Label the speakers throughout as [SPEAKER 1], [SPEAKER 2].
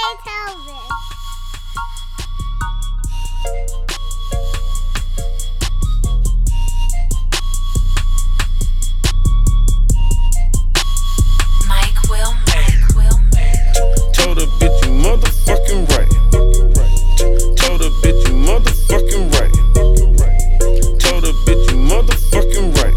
[SPEAKER 1] Calvin.
[SPEAKER 2] Told a bitch you motherfucking right. Told a bitch you motherfucking right. Told a bitch you motherfucking right.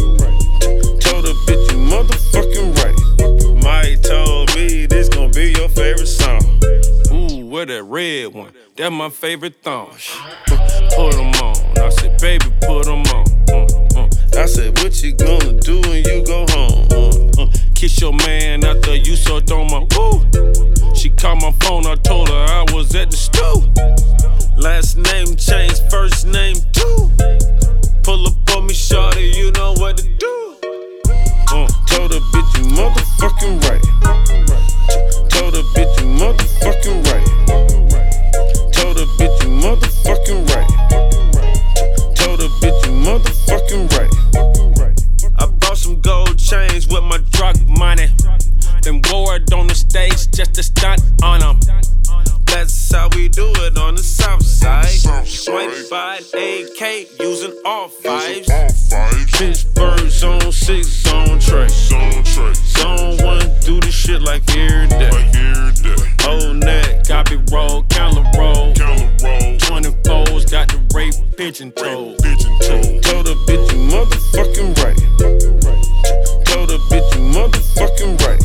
[SPEAKER 2] Told a bitch you motherfucking right. Mike told me this gon' be your favorite song. Ooh, where that red one? That my favorite thong. Put 'em on. I said, baby, put 'em on. I said, what you gonna do when you go home? Kiss your man after you sucked on my woo. She called my phone, I told her I was at the stool. Last name changed, first name too. Pull up on me, shawty, you know what to do. Told her bitch you motherfucking right. Told her bitch you motherfucking right. Told her bitch you motherfucking right. Told her bitch you motherfucking right. I bought some gold chains with my drug money. Then wore it on the stage just to stunt on them. That's how we do it on the south side. 25 AK using all fives. Pittsburgh zone 6 zone tray. Zone 1 do this shit like every day. Whole neck, copy roll, counter roll. 24s got the rape pigeon toe. Told a bitch you motherfucking right. Told a bitch you motherfucking right.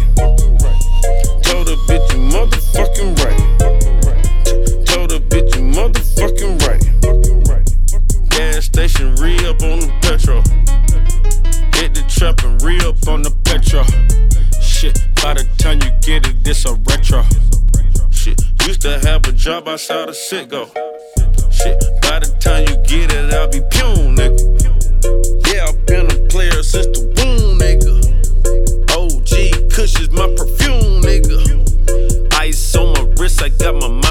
[SPEAKER 2] Told a bitch you motherfucking right. Told a bitch you motherfucking right. Gas station re-up on the petrol. Hit the trap and re-up on the petrol. Shit, by the time you get it, this a retro. Shit, used to have a job outside of Citgo. Shit, by the time you get it, I'll be pune, nigga. Yeah, I've been a player since the womb, nigga. OG Kush is my perfume, nigga. Ice on my wrist, I got my